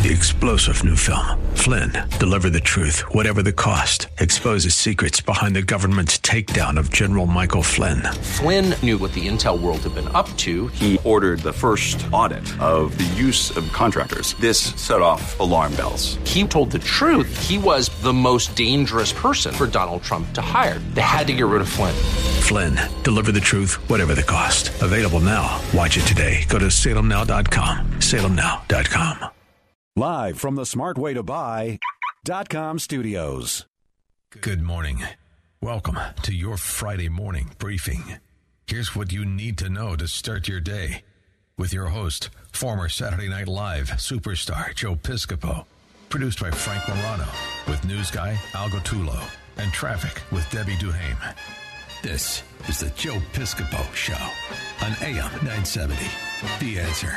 The explosive new film, Flynn, deliver the truth, whatever the cost. Exposes secrets behind the government's takedown of General Michael Flynn. Flynn knew what the intel world had been up to. He ordered the first audit of the use of contractors. This set off alarm bells. He told the truth. He was the most dangerous person for Donald Trump to hire. They had to get rid of Flynn. Flynn, deliver the truth, whatever the cost. Available now. Watch it today. Go to salemnow.com. salemnow.com. Live from the smartwaytobuy.com studios. Good morning. Welcome to your Friday morning briefing. Here's what you need to know to start your day with your host, former Saturday Night Live superstar Joe Piscopo. Produced by Frank Morano with news guy Al Gottulo and traffic with Debbie Duhame. This is the Joe Piscopo Show on AM 970. The Answer.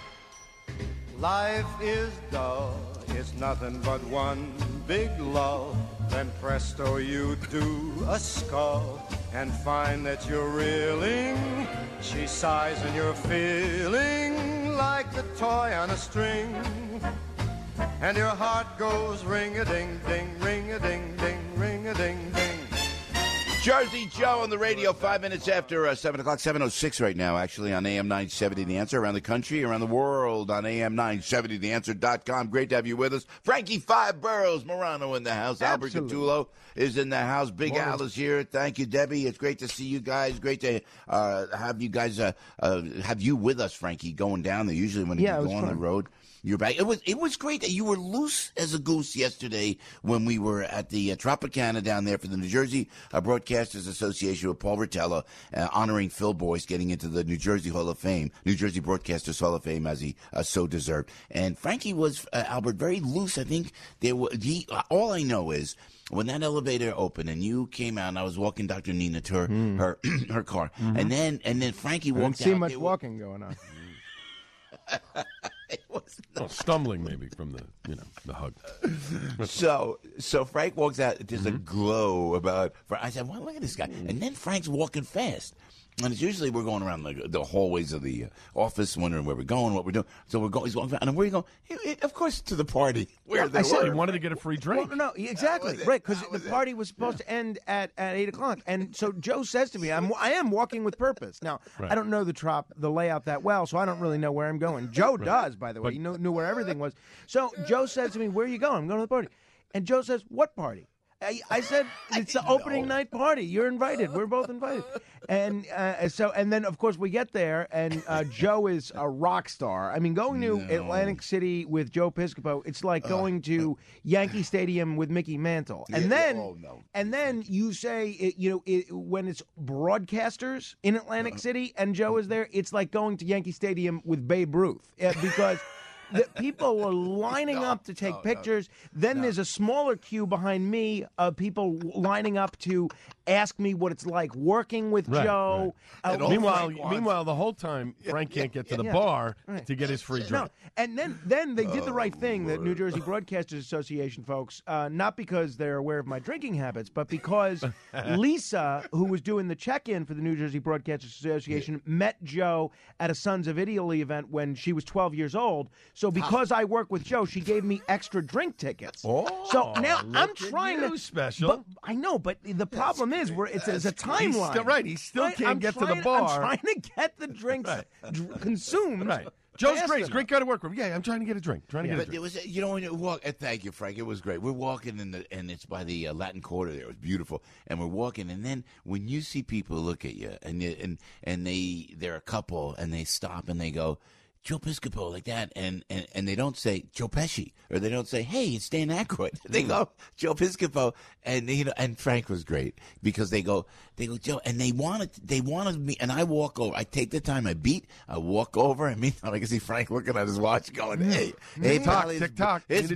Life is dull, it's nothing but one big lull. Then presto, you do a skull and find that you're reeling. She sighs and you're feeling like the toy on a string. And your heart goes ring-a-ding-ding, ring-a-ding-ding, ring-a-ding-ding. Jersey Joe on the radio, 5 minutes after 7 o'clock, 7:06 right now, actually, on AM 970 The Answer, around the country, around the world, on AM970theanswer.com. Great to have you with us. Frankie Five Boroughs, Morano in the house. Absolutely. Albert Gottulo is in the house. Big Al is here. Thank you, Debbie. It's great to see you guys. Great to have you guys, have you with us, Frankie, going down there. Usually when you go on the road, you're back. It was great that you were loose as a goose yesterday when we were at the Tropicana down there for the New Jersey Broadcasters Association with Paul Rotella, honoring Phil Boyce getting into the New Jersey Hall of Fame, New Jersey Broadcasters Hall of Fame, as he so deserved. And Frankie was, Albert, very loose. I think all I know is when that elevator opened and you came out and I was walking Dr. Nina to her car, and then Frankie walked out. I didn't see much walking going on. Stumbling maybe from the hug. So Frank walks out. There's a glow about. I said, "Well, look at this guy." And then Frank's walking fast. And it's usually we're going around the hallways of the office, wondering where we're going, what we're doing. So we're going. He's walking around, and where are you going? Of course, to the party. I said he wanted to get a free drink. Well, no, exactly, right? Because the party was supposed to end at 8 o'clock, and so Joe says to me, "I am walking with purpose." Now, I don't know the layout that well, so I don't really know where I'm going. Joe does, by the way. He knew where everything was. So Joe says to me, "Where are you going?" "I'm going to the party." And Joe says, "What party?" I said, "It's the opening night party. You're invited. We're both invited." And and then, of course, we get there, and Joe is a rock star. I mean, going to Atlantic City with Joe Piscopo, it's like going to Yankee Stadium with Mickey Mantle. And then you say, when it's broadcasters in Atlantic City and Joe is there, it's like going to Yankee Stadium with Babe Ruth because the people were lining up to take pictures. Then there's a smaller queue behind me of people lining up to ask me what it's like working with Joe. Right. Meanwhile, the whole time, Frank can't get to the bar to get his free drink. No. And then they did the right thing, the New Jersey Broadcasters Association folks, not because they're aware of my drinking habits, but because Lisa, who was doing the check-in for the New Jersey Broadcasters Association, met Joe at a Sons of Italy event when she was 12 years old. So because I work with Joe, she gave me extra drink tickets. So now I'm trying to special. But I know, but the problem is it's a timeline. He still can't get to the bar. I'm trying to get the drinks consumed. Right. Joe's great. Great guy to work with. Yeah, I'm trying to get a drink. It was, when you walk. Thank you, Frank. It was great. We're walking and it's by the Latin Quarter there. It was beautiful. And we're walking, and then when you see people look at you, and they're a couple, and they stop and they go, Joe Piscopo, like that, and they don't say Joe Pesci, or they don't say, "Hey, it's Dan Aykroyd." They go Joe Piscopo, and and Frank was great because they go Joe, and they wanted me, and I walk over, I take the time, I walk over, and meantime I can see Frank looking at his watch, going, "Hey, pal, tick tock, it's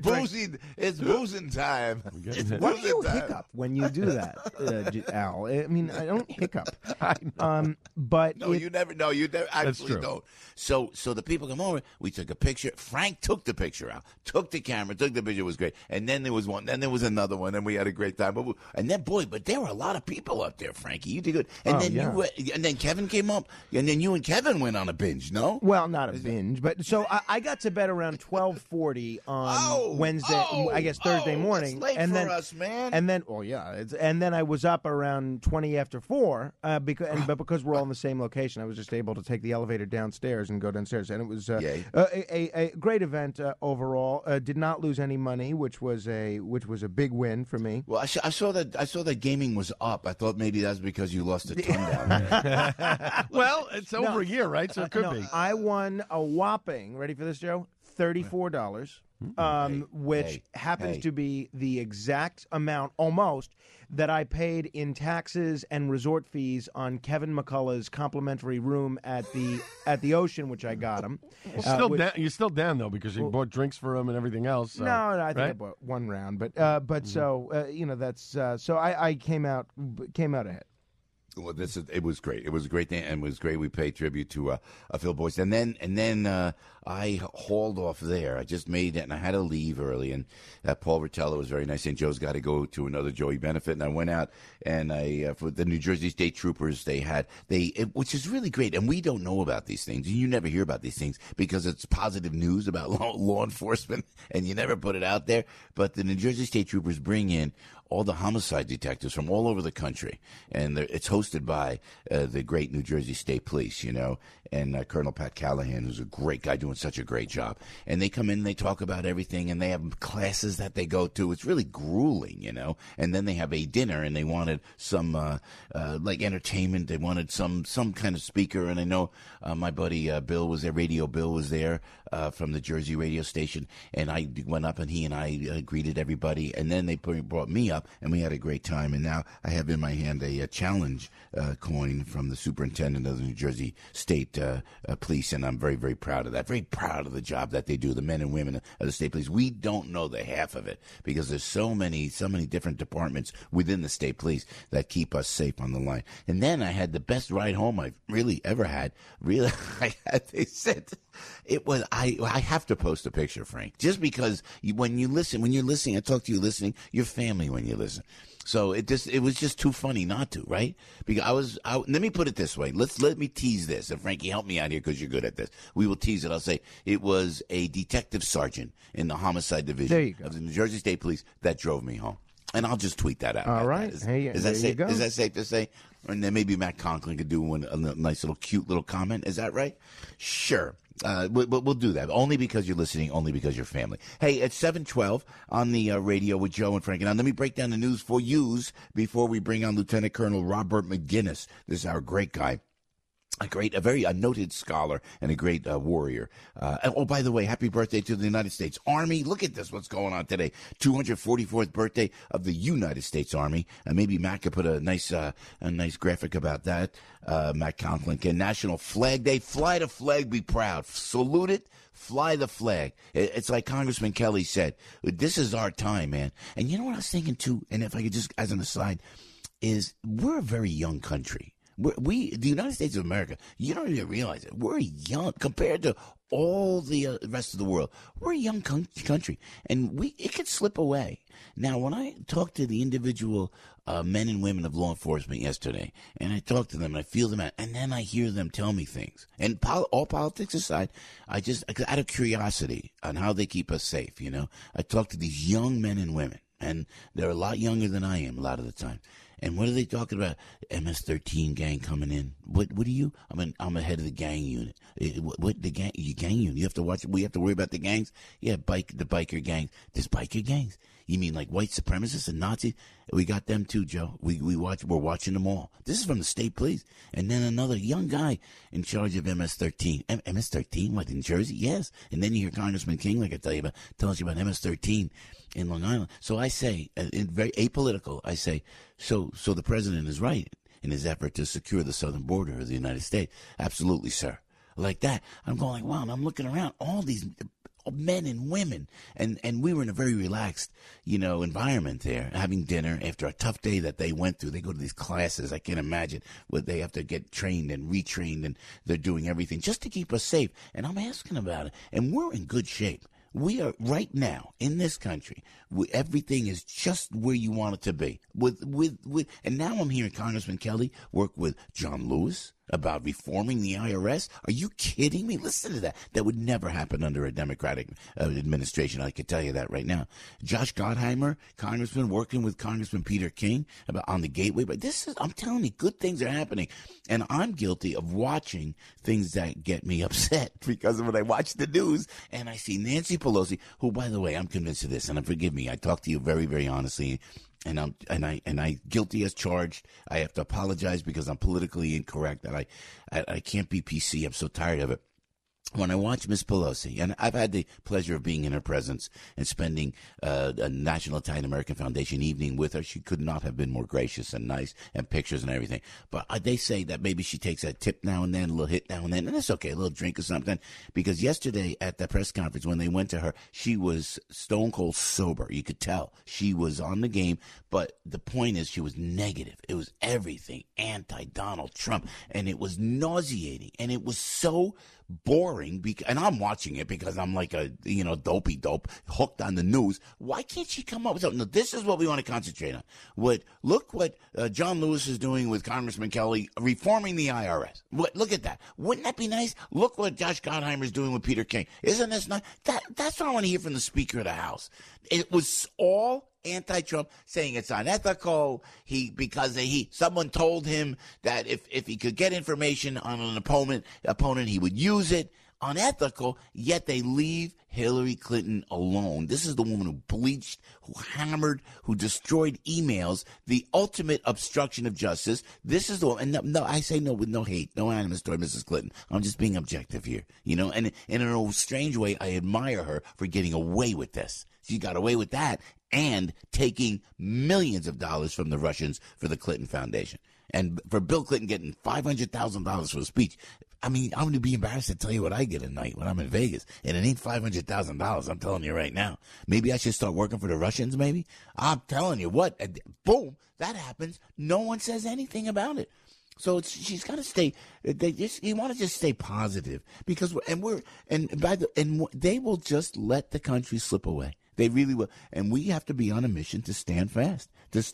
boozing time." Why do you hiccup when you do that, Al? I mean, I don't hiccup. I know. But you never actually don't. So the people people come over. We took a picture. Frank took the picture out, took the camera, took the picture. It was great. And then there was one. Then there was another one. And we had a great time. And then, but there were a lot of people up there, Frankie. You did good. And and then Kevin came up. And then you and Kevin went on a binge, no? Well, not a binge. But so I got to bed around 12:40 on Wednesday, I guess Thursday morning. That's late for us, man. And then, and then I was up around 20 after 4 because we're all in the same location, I was just able to take the elevator downstairs and go downstairs, and it was a great event overall. Did not lose any money, which was a big win for me. Well, I saw that gaming was up. I thought maybe that's because you lost a ton down there. Well, it's over a year, right? So it could be. I won a whopping. Ready for this, Joe? $34. Which happens to be the exact amount, almost, that I paid in taxes and resort fees on Kevin McCullough's complimentary room at the Ocean, which I got him. You're still down though because you bought drinks for him and everything else. So, no, I think I bought one round, but so that's so I came out ahead. Well, it was great. It was a great day, and it was great. We paid tribute to Phil Boyce, and then I hauled off there. I just made it, and I had to leave early. And Paul Rotella was very nice, and Joe's got to go to another Joey benefit. And I went out, and for the New Jersey State Troopers, which is really great. And we don't know about these things. You never hear about these things because it's positive news about law enforcement, and you never put it out there. But the New Jersey State Troopers bring in all the homicide detectives from all over the country, and it's hosted by the great New Jersey State Police, and Colonel Pat Callahan, who's a great guy doing such a great job. And they come in and they talk about everything, and they have classes that they go to. It's really grueling, And then they have a dinner, and they wanted some like entertainment. They wanted some kind of speaker, and I know my buddy Bill was there. Radio Bill was there from the Jersey radio station, and I went up, and he and I greeted everybody, and then they brought me up, and we had a great time. And now I have in my hand a challenge coin from the superintendent of the New Jersey State Police, and I'm very, very proud of that. Very proud of the job that they do, the men and women of the State Police. We don't know the half of it because there's so many different departments within the State Police that keep us safe on the line. And then I had the best ride home I've really ever had. Really, they said it was. I have to post a picture, Frank, just because when you're listening, I talk to you listening, you're family when you listen. So it was just too funny not to, right? Because let me put it this way. Let me tease this. And Frankie, help me out here because you're good at this. We will tease it. I'll say it was a detective sergeant in the homicide division of the New Jersey State Police that drove me home. And I'll just tweet that out. All right. Is that safe to say? And then maybe Matt Conklin could do a nice little cute little comment. Is that right? Sure. We'll do that. Only because you're listening, only because you're family. Hey, it's 7:12 on the radio with Joe and Frank. Now, let me break down the news for yous before we bring on Lieutenant Colonel Robert McGinnis. This is our great guy. A very noted scholar and a great warrior. By the way, happy birthday to the United States Army. Look at this, what's going on today. 244th birthday of the United States Army. Maybe Matt could put a nice graphic about that. Matt Conklin. National Flag Day. Fly the flag, be proud. Salute it. Fly the flag. It's like Congressman Kelly said. This is our time, man. And you know what I was thinking, too? And if I could just, as an aside, is we're a very young country. The United States of America, you don't even realize it. We're young compared to all the rest of the world. We're a young country, and it could slip away. Now, when I talked to the individual men and women of law enforcement yesterday, and I talk to them, and I feel them out, and then I hear them tell me things. And all politics aside, out of curiosity on how they keep us safe, I talk to these young men and women, and they're a lot younger than I am a lot of the time. And what are they talking about? MS-13 gang coming in. What are you? I'm head of the gang unit. What the gang? You gang unit? You have to watch. We have to worry about the gangs. Yeah, the biker gangs. There's biker gangs. You mean like white supremacists and Nazis? We got them too, Joe. We're watching them all. This is from the State Police. And then another young guy in charge of MS-13. MS-13? What, in Jersey? Yes. And then you hear Congressman King, like I tells you about MS-13 in Long Island. So I say, very apolitical, I say, so the president is right in his effort to secure the southern border of the United States. Absolutely, sir. Like that. I'm going like, wow, and I'm looking around. All these men and women. And we were in a very relaxed, environment there, having dinner after a tough day that they went through. They go to these classes. I can't imagine what they have to get trained and retrained, and they're doing everything just to keep us safe. And I'm asking about it. And we're in good shape. We are right now in this country. Everything is just where you want it to be. And now I'm hearing Congressman Kelly work with John Lewis about reforming the IRS. Are you kidding me? Listen to that. That would never happen under a Democratic administration. I can tell you that right now. Josh Gottheimer, Congressman, working with Congressman Peter King on the Gateway. But I'm telling you, good things are happening. And I'm guilty of watching things that get me upset, because when I watch the news and I see Nancy Pelosi, who, by the way, I'm convinced of this, and forgive me, I talk to you very, very honestly. And I guilty as charged. I have to apologize because I'm politically incorrect. That I can't be PC. I'm so tired of it. When I watch Miss Pelosi, and I've had the pleasure of being in her presence and spending a National Italian American Foundation evening with her, she could not have been more gracious and nice, and pictures and everything. But they say that maybe she takes a tip now and then, a little hit now and then, and it's okay, a little drink or something. Because yesterday at the press conference, when they went to her, she was stone cold sober. You could tell she was on the game. But the point is, she was negative. It was everything anti-Donald Trump, and it was nauseating, and it was so boring. And I'm watching it because I'm like a dopey dope hooked on the news. Why can't she come up with something? No, this is what we want to concentrate on. Look what John Lewis is doing with Congressman Kelly, reforming the IRS. Look at that. Wouldn't that be nice? Look what Josh Gottheimer is doing with Peter King. Isn't this nice? That's what I want to hear from the Speaker of the House. It was all anti-Trump, saying it's unethical. Someone told him that if he could get information on an opponent, he would use it. Unethical, yet they leave Hillary Clinton alone. This is the woman who bleached, who hammered, who destroyed emails, the ultimate obstruction of justice. This is the woman. And no, I say no with no hate, no animus toward Mrs. Clinton. I'm just being objective here, and in a strange way, I admire her for getting away with this. She got away with that and taking millions of dollars from the Russians for the Clinton Foundation. And for Bill Clinton getting $500,000 for a speech, I mean, I'm going to be embarrassed to tell you what I get at night when I'm in Vegas. And it ain't $500,000, I'm telling you right now. Maybe I should start working for the Russians, maybe? I'm telling you what. Boom, that happens. No one says anything about it. So she's got to stay. You want to just stay positive, because they will just let the country slip away. They really will. And we have to be on a mission to stand fast,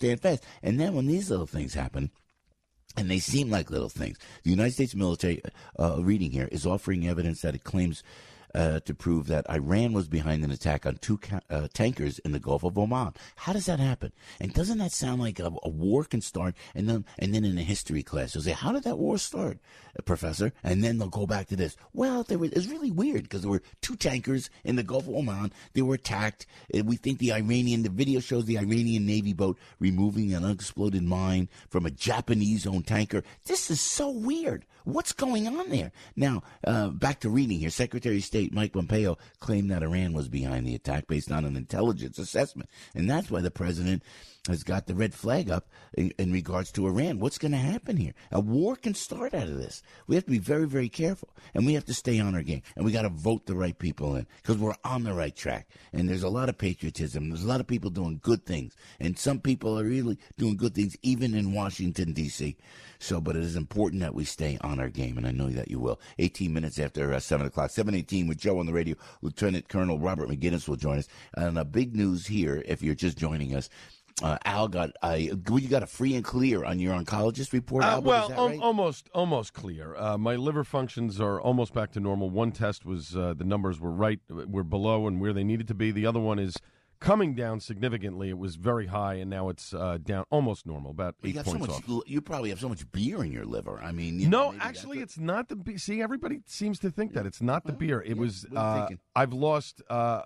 And then when these little things happen, and they seem like little things, the United States military, reading here, is offering evidence that it claims to prove that Iran was behind an attack on two tankers in the Gulf of Oman. How does that happen? And doesn't that sound like a war can start? And then in a history class, they'll say, how did that war start, Professor? And then they'll go back to this. Well, it's really weird, because there were two tankers in the Gulf of Oman. They were attacked. We think the video shows the Iranian Navy boat removing an unexploded mine from a Japanese-owned tanker. This is so weird. What's going on there? Now, back to reading here. Secretary of State Mike Pompeo claimed that Iran was behind the attack based on an intelligence assessment. And that's why the president has got the red flag up in regards to Iran. What's going to happen here? A war can start out of this. We have to be very, very careful. And we have to stay on our game. And we got to vote the right people in, because we're on the right track. And there's a lot of patriotism. There's a lot of people doing good things. And some people are really doing good things, even in Washington, D.C. But it is important that we stay on our game, and I know that you will. 18 minutes after 7 o'clock, 7:18 with Joe on the radio. Lieutenant Colonel Robert McGinnis will join us. And big news here, if you're just joining us, Al you got a free and clear on your oncologist report, Albert, well, is that right? almost clear. My liver functions are almost back to normal. One test was the numbers were right, were below and where they needed to be. The other one is coming down significantly. It was very high, and now it's down almost normal, about 8 points off. You probably have so much beer in your liver. I mean, no, actually, it's not the beer. See, everybody seems to think that it's not the beer. It was. I've lost.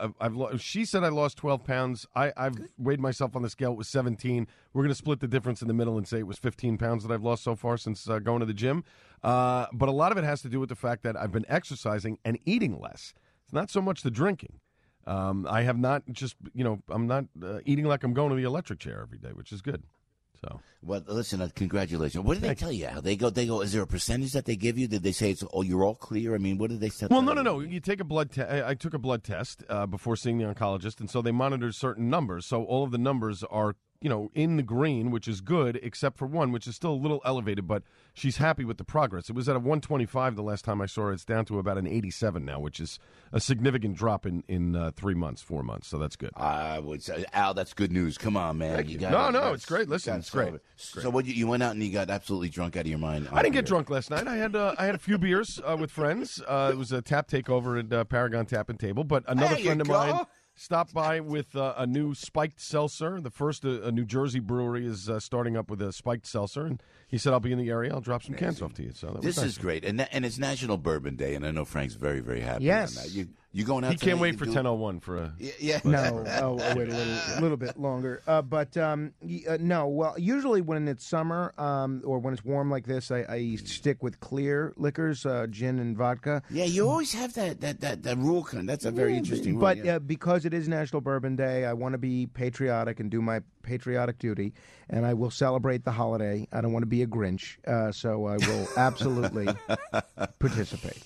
She said I lost 12 pounds. I've weighed myself on the scale. It was 17. We're going to split the difference in the middle and say it was 15 pounds that I've lost so far since going to the gym. But a lot of it has to do with the fact that I've been exercising and eating less. It's not so much the drinking. I have not just, I'm not eating like I'm going to the electric chair every day, which is good. So, well, listen, congratulations. What did they tell you? How they go? Is there a percentage that they give you? Did they say you're all clear? I mean, what did they say? Well, no. You take a blood test. I took a blood test before seeing the oncologist, and so they monitored certain numbers. So all of the numbers are, in the green, which is good, except for one, which is still a little elevated, but she's happy with the progress. It was at a 125 the last time I saw her. It's down to about an 87 now, which is a significant drop in 4 months. So that's good. I would say, Al, that's good news. Come on, man. It's great. Listen, it's great. So what? You went out and you got absolutely drunk out of your mind? I didn't get drunk last night. I had a few beers with friends. It was a tap takeover at Paragon Tap and Table, but another friend of mine stopped by with a new spiked seltzer. The first, a New Jersey brewery is starting up with a spiked seltzer, and he said, I'll be in the area. I'll drop some cans off to you. So this is great, and it's National Bourbon Day, and I know Frank's very, very happy. Yes. On that. You going out? He can't wait for 10:01 for a. Yeah. No. Wait a little bit longer. No. Well, usually when it's summer or when it's warm like this, I stick with clear liquors, gin and vodka. Yeah, you always have that rule. That's a very interesting rule. But because it is National Bourbon Day, I want to be patriotic and do my patriotic duty, and I will celebrate the holiday. I don't want to be a Grinch, so I will absolutely participate.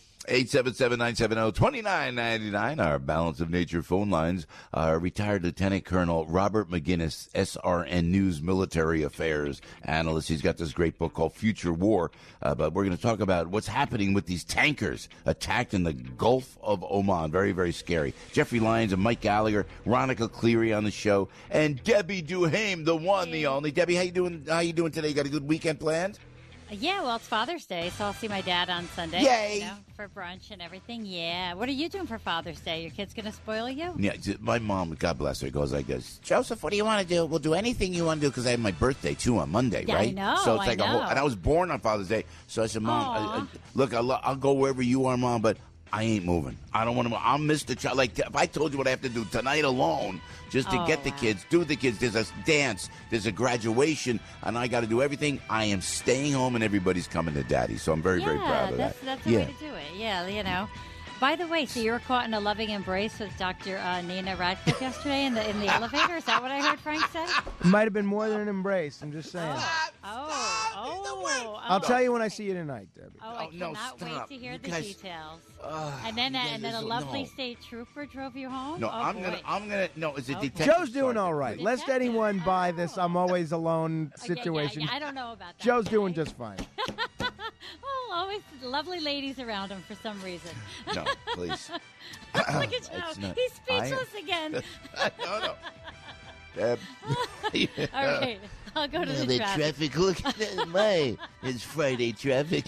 877-970-2999, our Balance of Nature phone lines. Retired Lieutenant Colonel Robert McGinnis, SRN News Military Affairs analyst. He's got this great book called Future War, but we're going to talk about what's happening with these tankers attacked in the Gulf of Oman. Very, very scary. Jeffrey Lyons and Mike Gallagher, Ronica Cleary on the show, and Debbie Duhame, the one, the only. Debbie, how you doing today? You got a good weekend planned? Yeah, well, it's Father's Day, so I'll see my dad on Sunday. Yay! For brunch and everything. Yeah. What are you doing for Father's Day? Your kid's going to spoil you? Yeah, my mom, God bless her, goes like this. Joseph, what do you want to do? We'll do anything you want to do, because I have my birthday, too, on Monday, yeah, right? I know, so it's like and I was born on Father's Day, so I said, Mom, look, I'll go wherever you are, Mom, but I ain't moving. I don't want to move. I'll miss the child. Like, if I told you what I have to do tonight alone just to get the kids, do the kids, there's a dance, there's a graduation, and I got to do everything, I am staying home and everybody's coming to Daddy. So I'm very, very proud of that. That's the way to do it. Yeah, By the way, so you were caught in a loving embrace with Dr. Nina Radcliffe yesterday in the elevator? Is that what I heard Frank say? It might have been more than an embrace. I'm just saying. I'll tell you when I see you tonight, Debbie. I cannot wait to hear the details. And then a lovely state trooper drove you home? No, I'm gonna. No, it's a detective. Joe's doing all right. Lest anyone buy this I'm always alone situation. I don't know about that. Joe's doing just fine. Always lovely ladies around him for some reason. No, please. Look at Joe. He's speechless again. No. All right. I'll go to the traffic. Look at that. It's Friday traffic.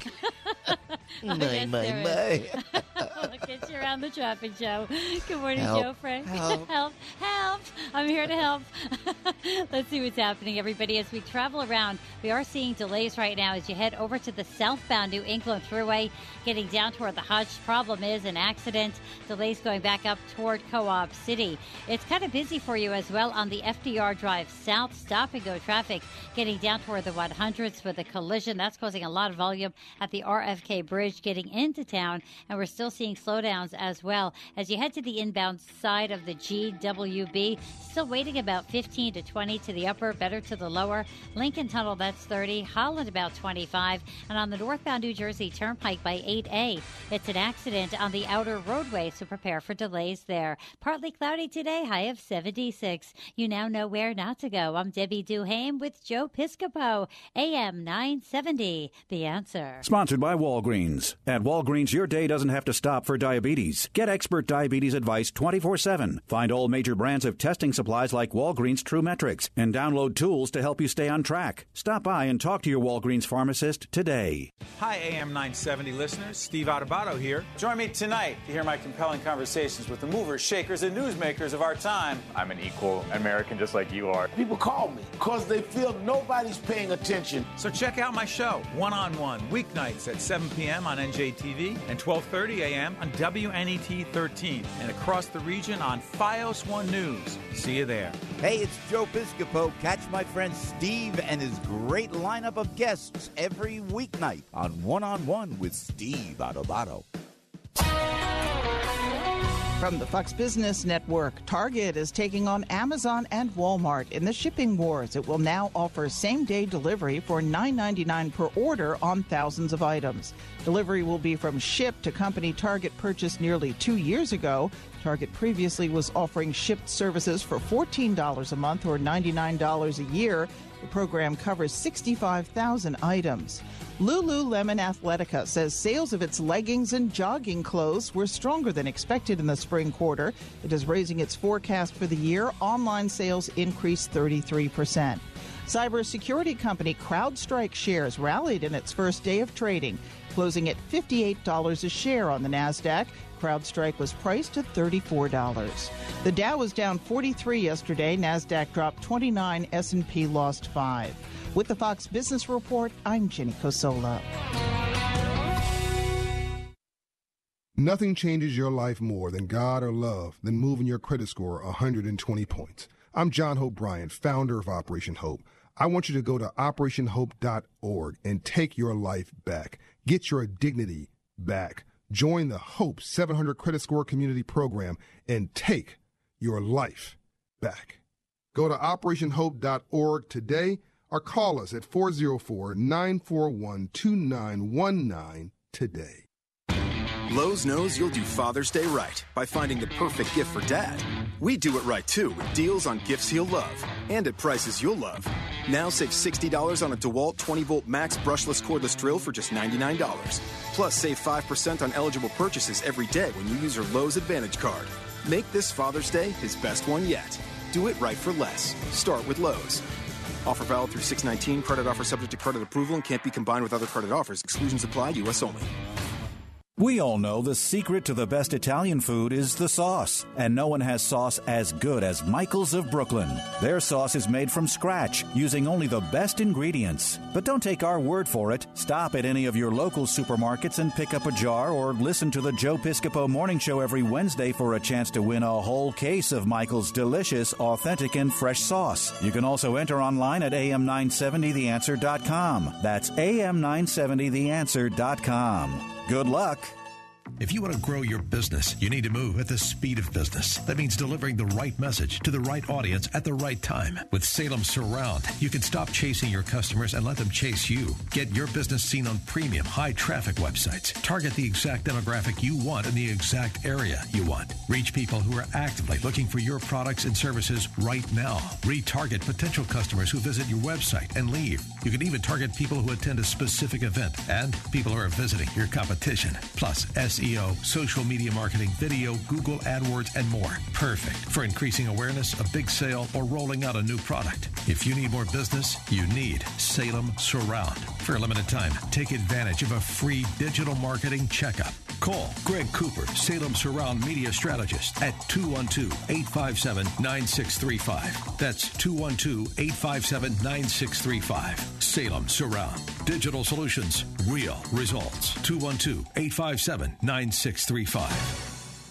My. I'll get you around the traffic, Joe. Good morning, Joe Frank. Help. I'm here to help. Let's see what's happening, everybody. As we travel around, we are seeing delays right now as you head over to the southbound New England Thruway, getting down toward the Hutch. Problem is an accident. Delays going back up toward Co-op City. It's kind of busy for you as well on the FDR Drive South. Stop-and-go traffic getting down toward the 100s with a collision. That's causing a lot of volume at the RFK Bridge getting into town, and we're still seeing slowdowns as well. As you head to the inbound side of the GWB, still waiting about 15 to 20 to the upper, better to the lower. Lincoln Tunnel, that's 30. Holland, about 25. And on the northbound New Jersey Turnpike by 8A, it's an accident on the outer roadway, so prepare for delays there. Partly cloudy today, high of 76. You now know where not to go. I'm Debbie Duhame with Joe Piscopo, AM 970. The Answer. Sponsored by Walgreens. At Walgreens, your day doesn't have to stop for diabetes. Get expert diabetes advice 24/7. Find all major brands of testing supplies like Walgreens TrueMetrics and download tools to help you stay on track. Stop by and talk to your Walgreens pharmacist today. Hi, AM 970 listeners. Steve Adubato here. Join me tonight to hear my compelling conversations with the movers, shakers, and newsmakers of our time. I'm an equal American just like you are. People call me because they feel nobody's paying attention. So check out my show, One on One, weeknights at 7 p.m. on NJTV and 12:30 a.m. on WNET 13 and across the region on FiOS 1 News. See you there. Hey, it's Joe Piscopo. Catch my friend Steve and his great lineup of guests every weeknight on One with Steve Adubato. From the Fox Business Network, Target is taking on Amazon and Walmart in the shipping wars. It will now offer same-day delivery for $9.99 per order on thousands of items. Delivery will be from Shipt, a company Target purchased nearly 2 years ago. Target previously was offering Shipt services for $14 a month or $99 a year. The program covers 65,000 items. Lululemon Athletica says sales of its leggings and jogging clothes were stronger than expected in the spring quarter. It is raising its forecast for the year. Online sales increased 33%. Cybersecurity company CrowdStrike shares rallied in its first day of trading, closing at $58 a share on the NASDAQ. CrowdStrike was priced at $34. The Dow was down 43 yesterday. NASDAQ dropped 29. S&P lost 5. With the Fox Business Report, I'm Jenny Cosola. Nothing changes your life more than God or love than moving your credit score 120 points. I'm John Hope Bryant, founder of Operation Hope. I want you to go to operationhope.org and take your life back. Get your dignity back. Join the HOPE 700 Credit Score Community Program and take your life back. Go to operationhope.org today or call us at 404-941-2919 today. Lowe's knows you'll do Father's Day right by finding the perfect gift for Dad. We do it right, too, with deals on gifts he'll love and at prices you'll love. Now save $60 on a DeWalt 20-volt Max brushless cordless drill for just $99. Plus, save 5% on eligible purchases every day when you use your Lowe's Advantage card. Make this Father's Day his best one yet. Do it right for less. Start with Lowe's. Offer valid through 6/19. Credit offer subject to credit approval and can't be combined with other credit offers. Exclusions apply. U.S. only. We all know the secret to the best Italian food is the sauce, and no one has sauce as good as Michael's of Brooklyn. Their sauce is made from scratch, using only the best ingredients. But don't take our word for it. Stop at any of your local supermarkets and pick up a jar, or listen to the Joe Piscopo Morning Show every Wednesday for a chance to win a whole case of Michael's delicious, authentic, and fresh sauce. You can also enter online at am970theanswer.com. That's am970theanswer.com. Good luck. If you want to grow your business, you need to move at the speed of business. That means delivering the right message to the right audience at the right time. With Salem Surround, you can stop chasing your customers and let them chase you. Get your business seen on premium, high-traffic websites. Target the exact demographic you want in the exact area you want. Reach people who are actively looking for your products and services right now. Retarget potential customers who visit your website and leave. You can even target people who attend a specific event and people who are visiting your competition. Plus, SEO, social media marketing, video, Google AdWords, and more. Perfect for increasing awareness, a big sale, or rolling out a new product. If you need more business, you need Salem Surround. For a limited time, take advantage of a free digital marketing checkup. Call Greg Cooper, Salem Surround Media Strategist, at 212-857-9635. That's 212-857-9635. Salem Surround. Digital solutions, real results. 212-857-9635.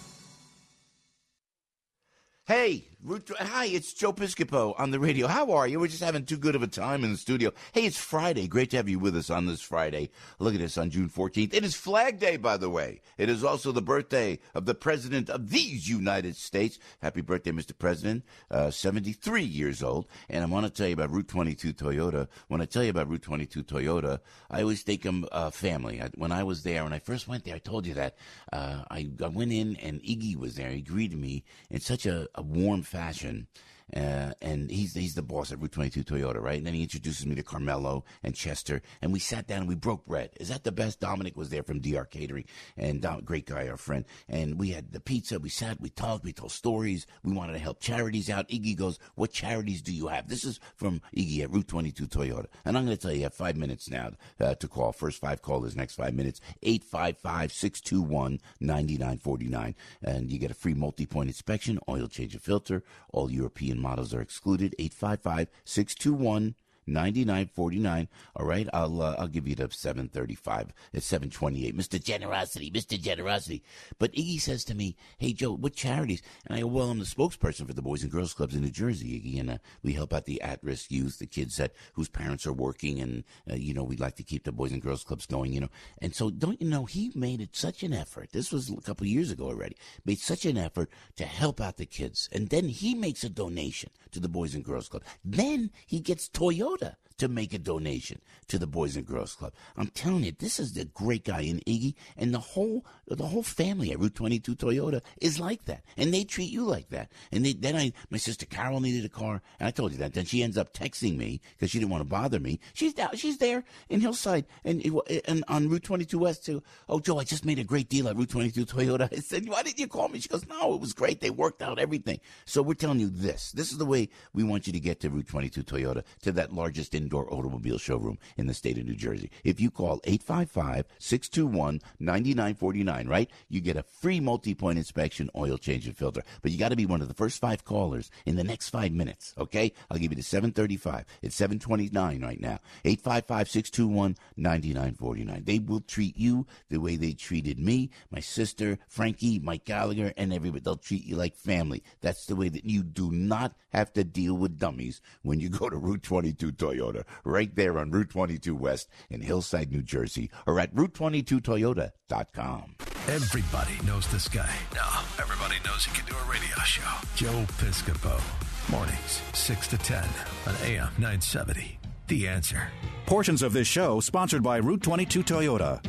Hey, hi, it's Joe Piscopo on the radio. How are you? We're just having too good of a time in the studio. Hey, it's Friday. Great to have you with us on this Friday. Look at us on June 14th. It is Flag Day, by the way. It is also the birthday of the President of these United States. Happy birthday, Mr. President. 73 years old. And I want to tell you about Route 22 Toyota. When I tell you about Route 22 Toyota, I always think of family. When I was there, when I first went there, I told you that. I went in and Iggy was there. He greeted me in such a warm fashion. And he's the boss at Route 22 Toyota, right? And then he introduces me to Carmelo and Chester, and we sat down and we broke bread. Is that the best? Dominic was there from DR Catering, and great guy, our friend. And we had the pizza. We sat, we talked, we told stories. We wanted to help charities out. Iggy goes, "What charities do you have?" This is from Iggy at Route 22 Toyota. And I'm going to tell you have 5 minutes now to call. First 5 callers, next 5 minutes. 855-621-9949. And you get a free multi-point inspection, oil change and filter. All European models are excluded. 855-621-9949. $99.49. All right, I'll give you the $7.35. It's $7.28. Mr. Generosity. But Iggy says to me, "Hey Joe, what charities?" And I go, "Well, I'm the spokesperson for the Boys and Girls Clubs in New Jersey, Iggy, and we help out the at-risk youth, the kids whose parents are working, and we'd like to keep the Boys and Girls Clubs going, And so, don't you know, he made it such an effort. This was a couple of years ago already. Made such an effort to help out the kids, and then he makes a donation to the Boys and Girls Club. Then he gets Toyota to make a donation to the Boys and Girls Club. I'm telling you, this is the great guy in Iggy, and the whole family at Route 22 Toyota is like that, and they treat you like that. And my sister Carol needed a car, and I told you that. Then she ends up texting me because she didn't want to bother me. She's there in Hillside and on Route 22 West too. "Oh, Joe, I just made a great deal at Route 22 Toyota." I said, "Why didn't you call me?" She goes, "No, it was great. They worked out everything." So we're telling you this. This is the way we want you to get to Route 22 Toyota, to that largest indoor automobile showroom in the state of New Jersey. If you call 855-621-9949, right, you get a free multi-point inspection, oil change, and filter. But you got to be one of the first 5 callers in the next 5 minutes, okay? I'll give you the $7.35. It's $7.29 right now. 855-621-9949. They will treat you the way they treated me, my sister, Frankie, Mike Gallagher, and everybody. They'll treat you like family. That's the way that you do not have to deal with dummies when you go to Route 22 Toyota, right there on Route 22 West in Hillside, New Jersey, or at Route22Toyota.com. Everybody knows this guy. No, everybody knows he can do a radio show. Joe Piscopo. Mornings, 6 to 10 on AM 970. The Answer. Portions of this show sponsored by Route 22 Toyota.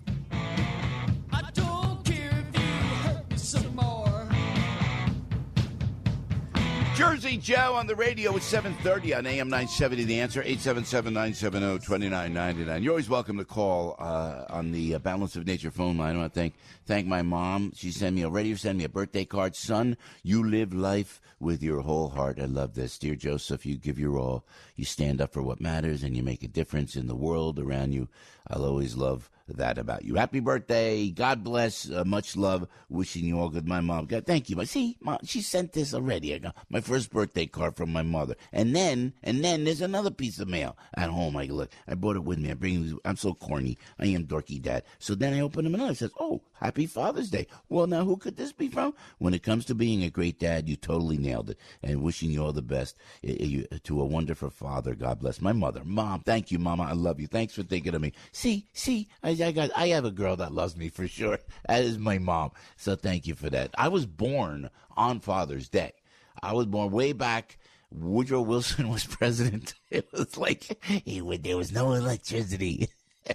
Jersey Joe on the radio at 7:30 on AM 970. The Answer, 877-970-2999. You're always welcome to call on the Balance of Nature phone line. I want to thank my mom. She sent me a birthday card. "Son, you live life with your whole heart." I love this. "Dear Joseph, you give your all. You stand up for what matters, and you make a difference in the world around you. I'll always love that about you. Happy birthday. God bless. Much love. Wishing you all good." My mom. God, thank you. See, Mom, she sent this already. I got my first birthday card from my mother. And then there's another piece of mail at home. I brought it with me. I'm so corny. I am dorky dad. So then I opened them and it says, "Oh, happy Father's Day." Well, now who could this be from? When it comes to being a great dad, you totally nailed it. And wishing you all the best to a wonderful father. God bless my mother. Mom, thank you, Mama. I love you. Thanks for thinking of me. See, I have a girl that loves me for sure. That is my mom. So thank you for that. I was born on Father's Day. I was born way back. Woodrow Wilson was president. It was like there was no electricity.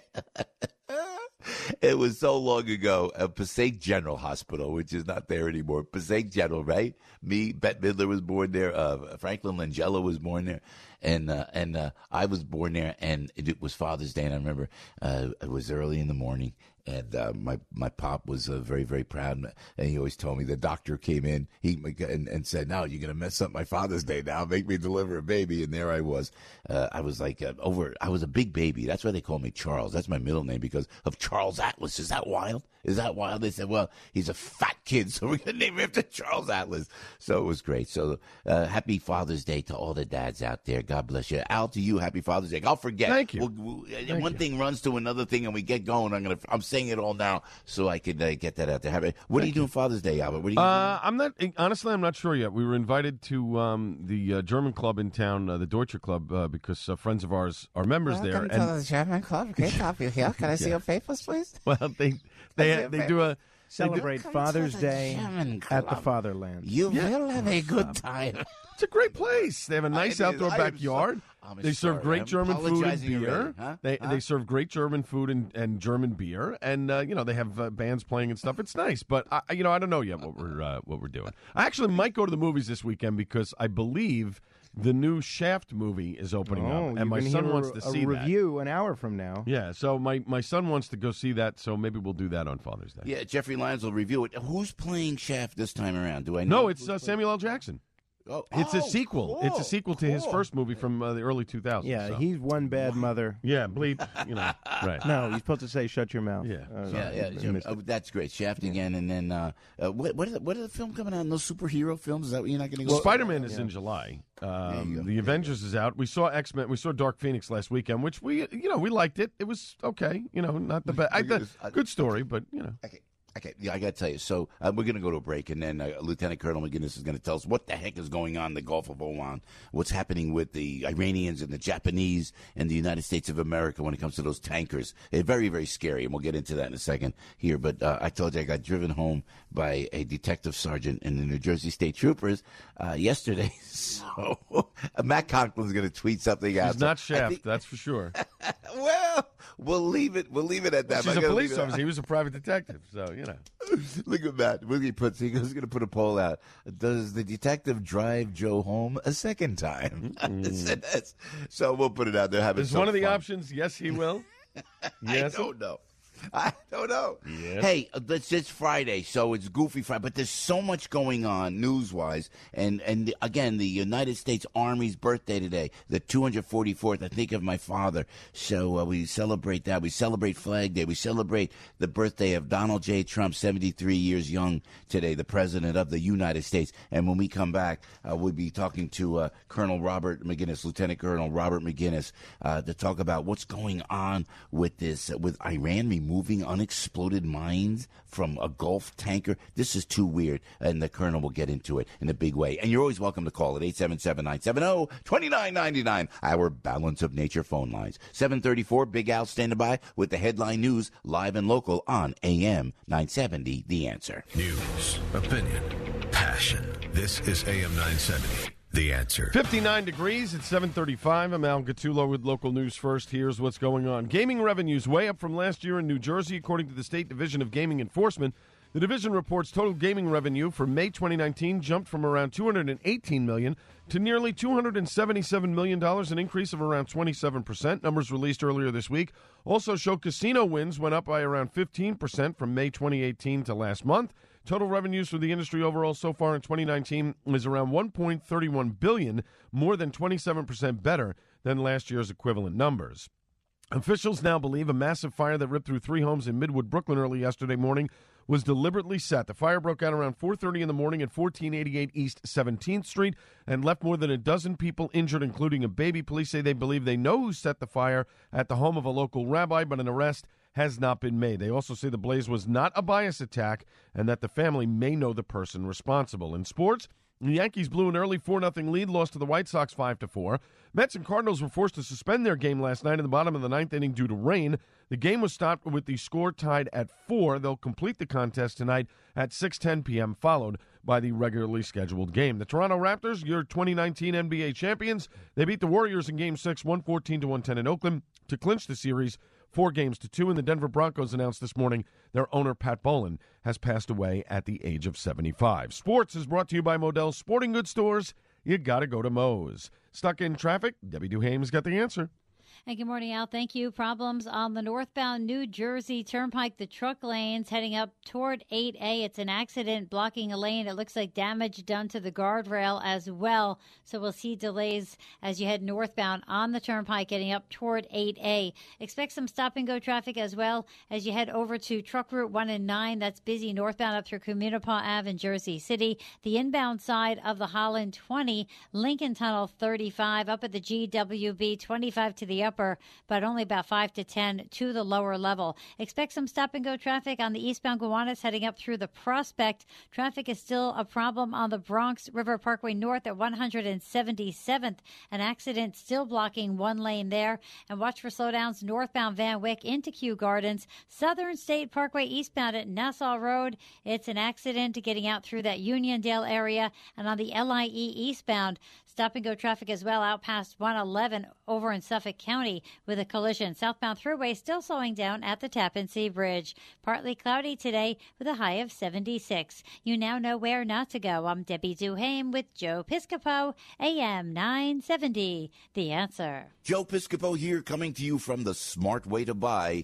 It was so long ago. Passaic General Hospital, which is not there anymore. Passaic General, right? Me, Bette Midler was born there. Franklin Langella was born there. And I was born there, and it was Father's Day, and I remember it was early in the morning, and my pop was very, very proud, and he always told me, the doctor came in and said, "No, you're going to mess up my Father's Day now, make me deliver a baby," and there I was. I was like I was a big baby. That's why they call me Charles. That's my middle name because of Charles Atlas. Is that wild? They said, well, he's a fat kid, so we're going to name him after Charles Atlas. So it was great. So happy Father's Day to all the dads out there. God bless you. Al, to you, happy Father's Day. I'll forget. Thank you. One thing runs to another thing, and we get going. I'm saying it all now so I could get that out there. What are you doing Father's Day, Albert? What are you doing? I'm not sure yet. We were invited to the German club in town, the Deutsche Club, because friends of ours are members there. Welcome to the German club. Great to have you here. Can I see your papers, please? Well, they do a celebrate Father's Day at the Fatherland. You will have a good time. It's a great place. They have a nice outdoor backyard. They serve great German food and beer. They serve great German food and German beer, and they have bands playing and stuff. It's nice, but I don't know yet what we're doing. I actually might go to the movies this weekend because I believe the new Shaft movie is opening up, and my son wants to see a review an hour from now. Yeah, so my son wants to go see that, so maybe we'll do that on Father's Day. Yeah, Jeffrey Lyons will review it. Who's playing Shaft this time around? Do I know? No, it's Samuel L. Jackson. It's a sequel. It's a sequel to his first movie from the early 2000s. Yeah, so. he's one bad mother. Yeah, bleep. Right. No, he's supposed to say "shut your mouth." Yeah, that's great. Shaft again, and then what are the film coming out? No superhero films? Is that what you're not going to go? Well, Spider-Man is in July. The Avengers is out. We saw X-Men. We saw Dark Phoenix last weekend, which we liked it. It was okay. Not the best. Good story, but Okay, yeah, I got to tell you. So we're going to go to a break, and then Lieutenant Colonel McGinnis is going to tell us what the heck is going on in the Gulf of Oman, what's happening with the Iranians and the Japanese and the United States of America when it comes to those tankers. It's very, very scary, and we'll get into that in a second here. But I told you I got driven home by a detective sergeant in the New Jersey State Troopers yesterday. So Matt Conklin's going to tweet something out. He's not Shaft, that's for sure. Well, we'll leave it at that. He's a police officer. He was a private detective, so Look at Matt. He's going to put a poll out. Does the detective drive Joe home a second time? So we'll put it out there. Is one of the options? Yes, he will. Yes, I don't know. Yes. Hey, it's Friday, so it's Goofy Friday, but there's so much going on news-wise. And again, the United States Army's birthday today, the 244th. I think of my father. So we celebrate that. We celebrate Flag Day. We celebrate the birthday of Donald J. Trump, 73 years young today, the President of the United States. And when we come back, we'll be talking to Colonel Robert McGinnis, Lieutenant Colonel Robert McGinnis, to talk about what's going on with this, with Iran moving unexploded mines from a Gulf tanker. This is too weird, and the Colonel will get into it in a big way. And you're always welcome to call at 877-970-2999, our Balance of Nature phone lines. 734, Big Al standing by with the headline news, live and local on AM 970, The Answer. News, opinion, passion. This is AM 970. The Answer. 59 degrees at 7:35. I'm Al Gattullo with local news first. Here's what's going on. Gaming revenues way up from last year in New Jersey, according to the State Division of Gaming Enforcement. The division reports total gaming revenue for May 2019 jumped from around $218 million to nearly $277 million, an increase of around 27%. Numbers released earlier this week also show casino wins went up by around 15% from May 2018 to last month. Total revenues for the industry overall so far in 2019 is around $1.31 billion, more than 27% better than last year's equivalent numbers. Officials now believe a massive fire that ripped through 3 homes in Midwood, Brooklyn early yesterday morning was deliberately set. The fire broke out around 4:30 in the morning at 1488 East 17th Street and left more than a dozen people injured, including a baby. Police say they believe they know who set the fire at the home of a local rabbi, but an arrest has not been made. They also say the blaze was not a bias attack and that the family may know the person responsible. In sports, the Yankees blew an early 4-0 lead, lost to the White Sox 5-4. Mets and Cardinals were forced to suspend their game last night in the bottom of the 9th inning due to rain. The game was stopped with the score tied at 4. They'll complete the contest tonight at 6:10 p.m., followed by the regularly scheduled game. The Toronto Raptors, your 2019 NBA champions, they beat the Warriors in Game 6, 114-110 in Oakland to clinch the series 4-2. And the Denver Broncos announced this morning their owner, Pat Bowlen, has passed away at the age of 75. Sports is brought to you by Modell's Sporting Goods Stores. You got to go to Moe's. Stuck in traffic? Debbie Duhame's got the answer. And good morning, Al. Thank you. Problems on the northbound New Jersey Turnpike, the truck lanes heading up toward 8A. It's an accident blocking a lane. It looks like damage done to the guardrail as well. So we'll see delays as you head northbound on the Turnpike getting up toward 8A. Expect some stop-and-go traffic as well as you head over to Truck Route 1 and 9. That's busy northbound up through Communipaw Ave in Jersey City. The inbound side of the Holland 20, Lincoln Tunnel 35, up at the GWB 25 to the upper, but only about 5 to 10 to the lower level. Expect some stop-and-go traffic on the eastbound Gowanus heading up through the Prospect. Traffic is still a problem on the Bronx River Parkway North at 177th. An accident still blocking one lane there. And watch for slowdowns northbound Van Wyck into Kew Gardens. Southern State Parkway eastbound at Nassau Road. It's an accident getting out through that Uniondale area. And on the LIE eastbound, stop-and-go traffic as well out past 111 over in Suffolk County with a collision. Southbound Thruway still slowing down at the Tappan Zee Bridge. Partly cloudy today with a high of 76. You now know where not to go. I'm Debbie Duhame with Joe Piscopo, AM 970. The Answer. Joe Piscopo here, coming to you from the smart way to buy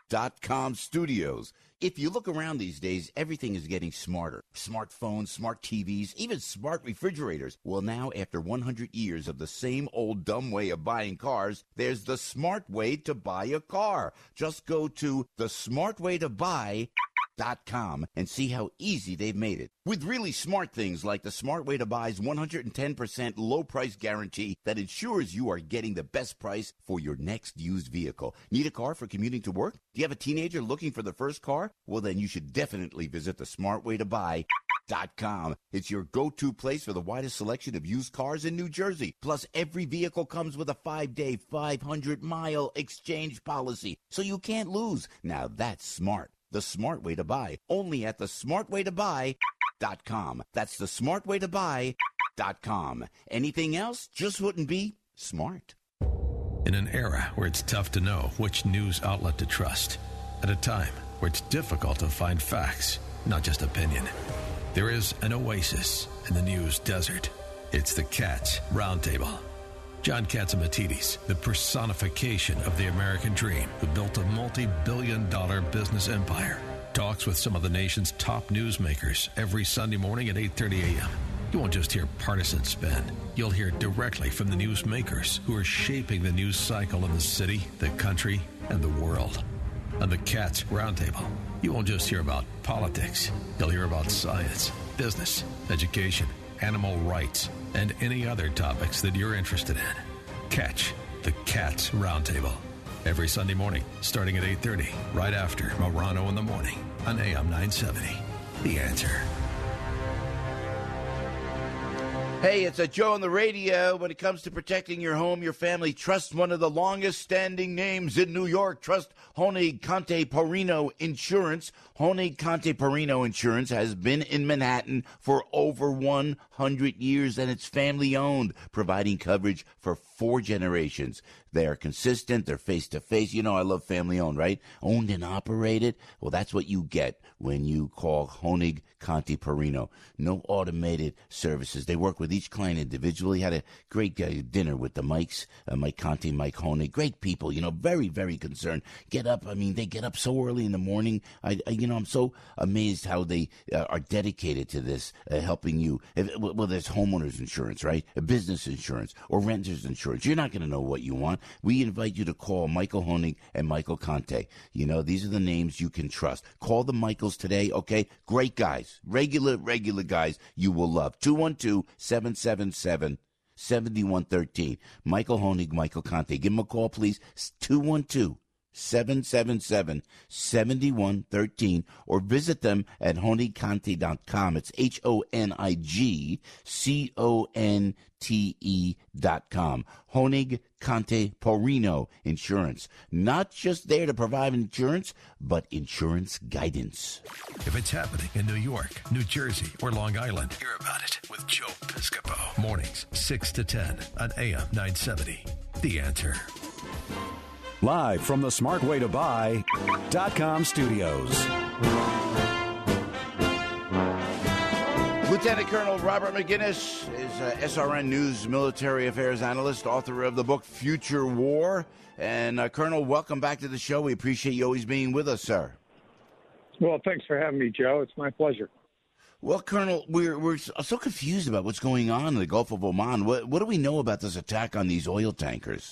Studios. If you look around these days, everything is getting smarter. Smartphones, smart TVs, even smart refrigerators. Well, now, after 100 years of the same old dumb way of buying cars, there's the smart way to buy a car. Just go to thesmartwaytobuy.com and see how easy they've made it. With really smart things like the Smart Way to Buy's 110% low price guarantee that ensures you are getting the best price for your next used vehicle. Need a car for commuting to work? Do you have a teenager looking for the first car? Well, then you should definitely visit the smartwaytobuy.com. It's your go-to place for the widest selection of used cars in New Jersey. Plus, every vehicle comes with a 5-day, 500-mile exchange policy, so you can't lose. Now that's smart. The Smart Way to Buy, only at thesmartwaytobuy.com. That's thesmartwaytobuy.com. Anything else just wouldn't be smart. In an era where it's tough to know which news outlet to trust, at a time where it's difficult to find facts, not just opinion, there is an oasis in the news desert. It's the Cats Roundtable. John Catsimatidis, the personification of the American dream, who built a multi-billion-dollar business empire, talks with some of the nation's top newsmakers every Sunday morning at 8:30 a.m. You won't just hear partisan spin. You'll hear directly from the newsmakers who are shaping the news cycle in the city, the country, and the world. On the Cats Roundtable, you won't just hear about politics. You'll hear about science, business, education, animal rights, and any other topics that you're interested in. Catch the Cats Roundtable every Sunday morning, starting at 8:30, right after Morano in the Morning on AM 970. The Answer. Hey, it's a Joe on the radio. When it comes to protecting your home, your family, trust one of the longest-standing names in New York. Trust Honig Conte Porino Insurance. Honig Conte Porino Insurance has been in Manhattan for over 100 years, and it's family-owned, providing coverage for 4 generations. They are consistent. They're face-to-face. You know I love family-owned, right? Owned and operated. Well, that's what you get when you call Honig Conte Porino. No automated services. They work with each client individually. Had a great dinner with the Mikes, Mike Conte, Mike Honig. Great people, you know, very, very concerned. Get up. I mean, they get up so early in the morning. I'm so amazed how they are dedicated to this, helping you. Well, there's homeowners insurance, right? Business insurance or renters insurance. You're not going to know what you want. We invite you to call Michael Honig and Michael Conte. You know, these are the names you can trust. Call the Michaels today, okay? Great guys. Regular guys you will love. 212-777-7113. Michael Honig, Michael Conte. Give them a call, please. 212-777-7113, or visit them at honigconte.com. It's HONIGCONTE.com. Honig Conte Porino Insurance. Not just there to provide insurance, but insurance guidance. If it's happening in New York, New Jersey, or Long Island, hear about it with Joe Piscopo. Mornings, 6 to 10 on AM 970. The Answer. Live from the smartwaytobuy.com studios. Lieutenant Colonel Robert McGinnis is SRN News military affairs analyst, author of the book Future War. And Colonel, welcome back to the show. We appreciate you always being with us, sir. Well, thanks for having me, Joe. It's my pleasure. Well, Colonel, we're so confused about what's going on in the Gulf of Oman. What do we know about this attack on these oil tankers?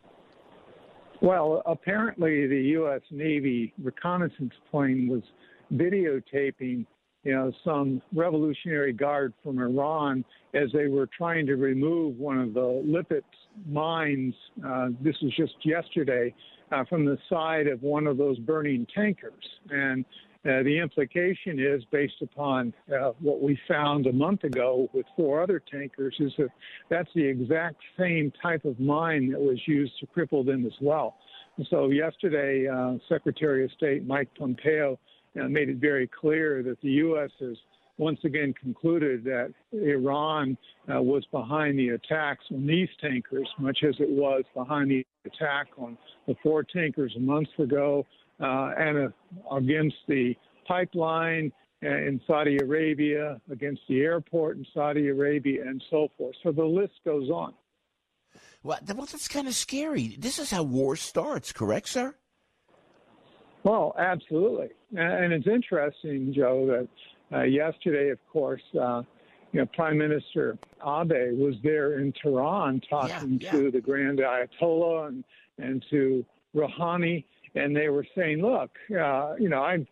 Well, apparently the U.S. Navy reconnaissance plane was videotaping, some Revolutionary Guard from Iran as they were trying to remove one of the Lipetsk mines. This was just yesterday from the side of one of those burning tankers. And the implication is, based upon what we found a month ago with 4 other tankers, is that that's the exact same type of mine that was used to cripple them as well. And so yesterday, Secretary of State Mike Pompeo made it very clear that the U.S. has once again concluded that Iran was behind the attacks on these tankers, much as it was behind the attack on the 4 tankers a month ago, and against the pipeline in Saudi Arabia, against the airport in Saudi Arabia, and so forth. So the list goes on. Well, that's kind of scary. This is how war starts, correct, sir? Well, absolutely. And it's interesting, Joe, that yesterday, of course, Prime Minister Abe was there in Tehran talking to the Grand Ayatollah and to Rouhani, and they were saying, look, Abe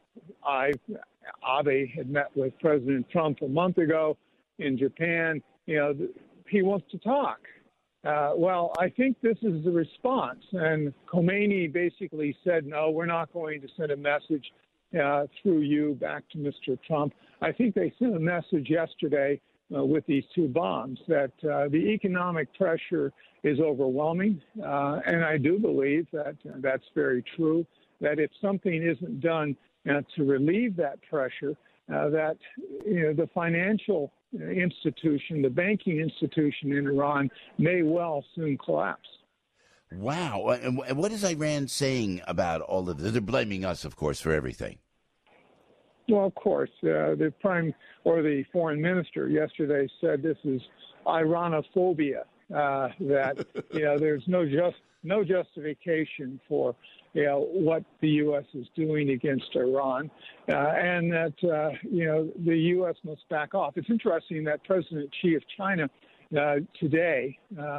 had met with President Trump a month ago in Japan. He wants to talk. Well, I think this is the response. And Khomeini basically said, no, we're not going to send a message through you back to Mr. Trump. I think they sent a message yesterday with these two bombs that the economic pressure is overwhelming. And I do believe that that's very true, that if something isn't done to relieve that pressure, that the financial institution, the banking institution in Iran may well soon collapse. Wow. And what is Iran saying about all of this? They're blaming us, of course, for everything. Well, of course, the foreign minister yesterday said this is Iranophobia, that there's no justification for what the U.S. is doing against Iran, and that the U.S. must back off. It's interesting that President Xi of China today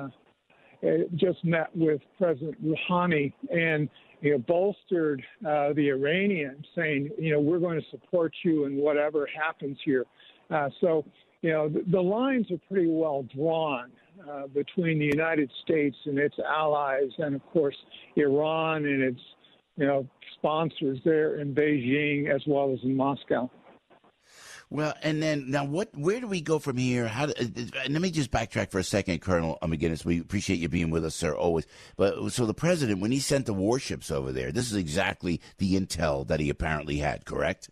just met with President Rouhani and bolstered the Iranians, saying, we're going to support you in whatever happens here. So the lines are pretty well drawn between the United States and its allies, and of course Iran and its sponsors there in Beijing as well as in Moscow. Well, and then now, where do we go from here? Let me just backtrack for a second, Colonel McGinnis. We appreciate you being with us, sir, always. But so the president, when he sent the warships over there, this is exactly the intel that he apparently had, correct?